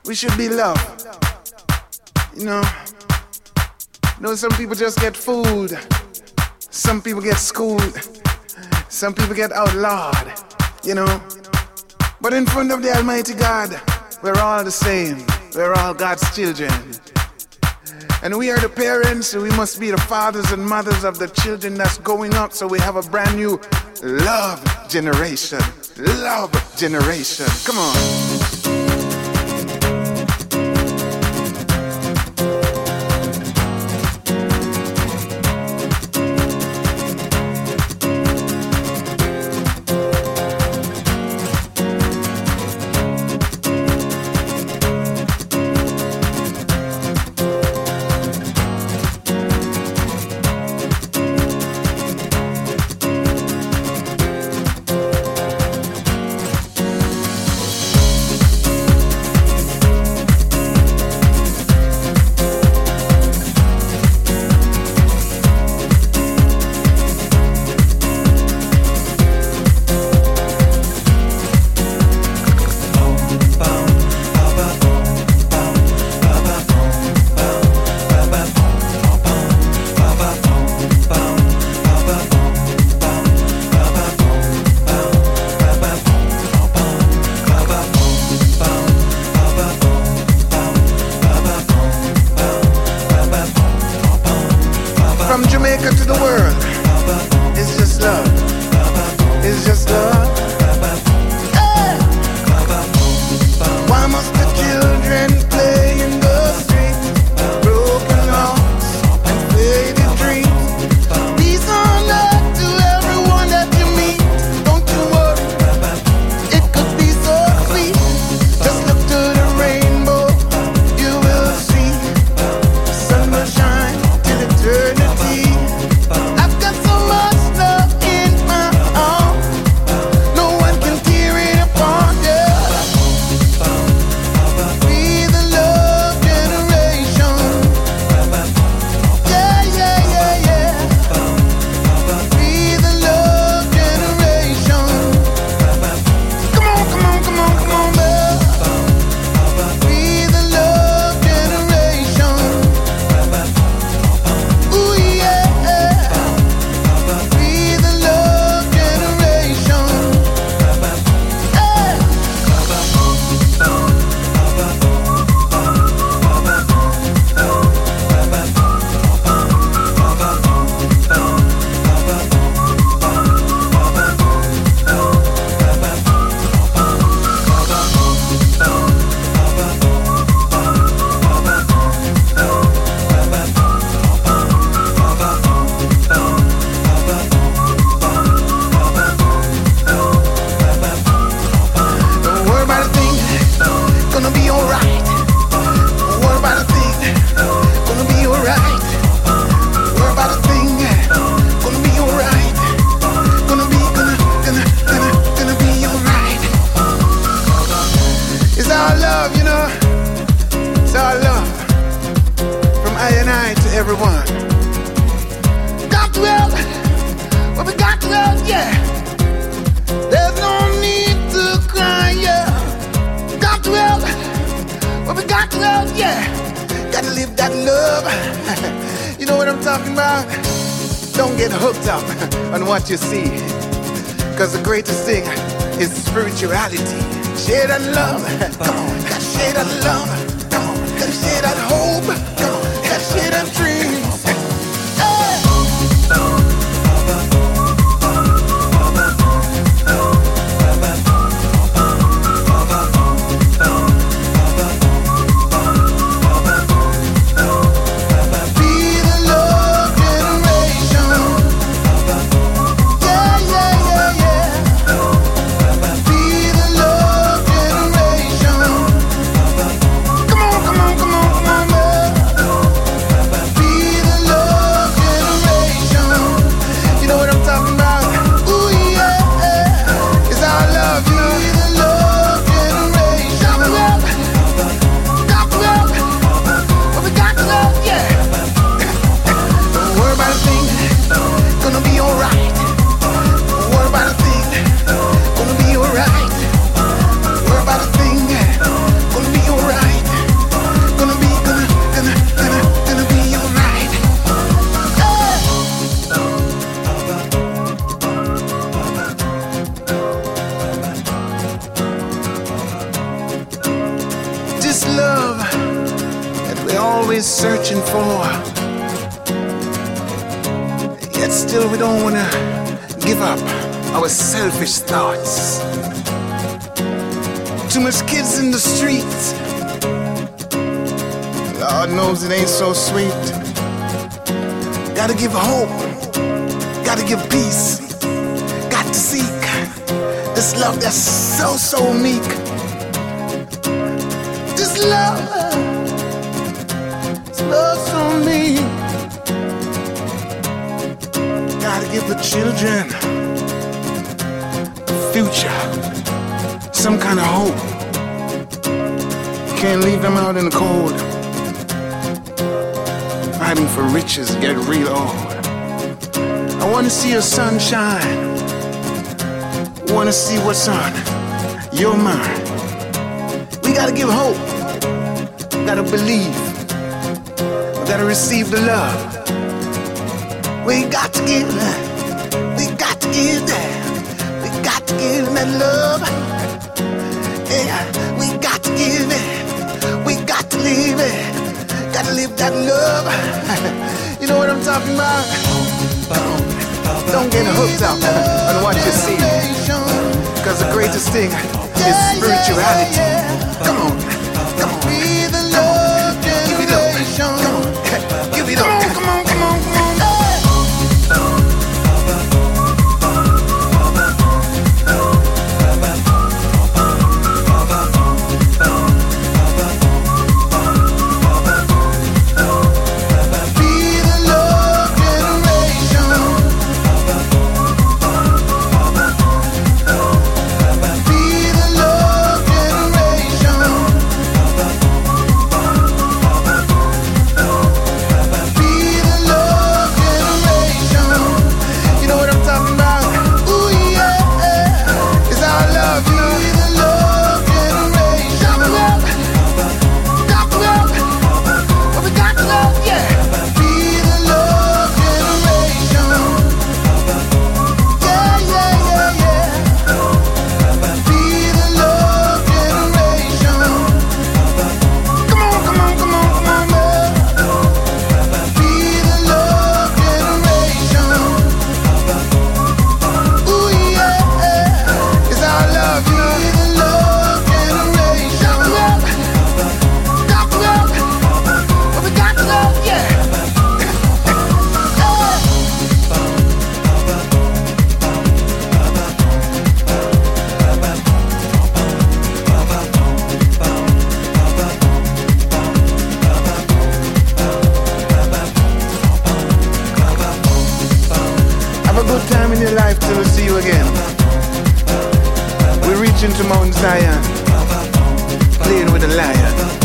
We should be loved. You know, some people just get food. Some people get schooled. Some people get outlawed. You know. But in front of the Almighty God, we're all the same. We're all God's children. And we are the parents, so we must be the fathers and mothers of the children that's going up, so we have a brand new love generation. Love generation. Come on. You see, because the greatest thing is spirituality. Share that love, come on, share that love, come on, share that hope, come on, share that dreams. Come on, always searching for. Yet still we don't wanna give up our selfish thoughts. Too much kids in the streets. Lord knows it ain't so sweet. Gotta give hope. Gotta give peace. Got to seek this love that's so, so meek. This love so meek. Gotta give the children a future, some kind of hope. Can't leave them out in the cold, fighting for riches, get real old. I wanna see your sunshine, wanna see what's on your mind. We gotta give hope, gotta believe, we gotta receive the love. We got to give that, we got to give that, we got to give that love. Yeah, we got to give it, we got to live it, gotta live that love. You know what I'm talking about? Don't get hooked up on what you see, cause the greatest thing is spirituality. Come on, come on, be the love generation. Come on, give it up. Come on, come on, come on. Till I see you again. We're reaching to Mount Zion, playing with the lion.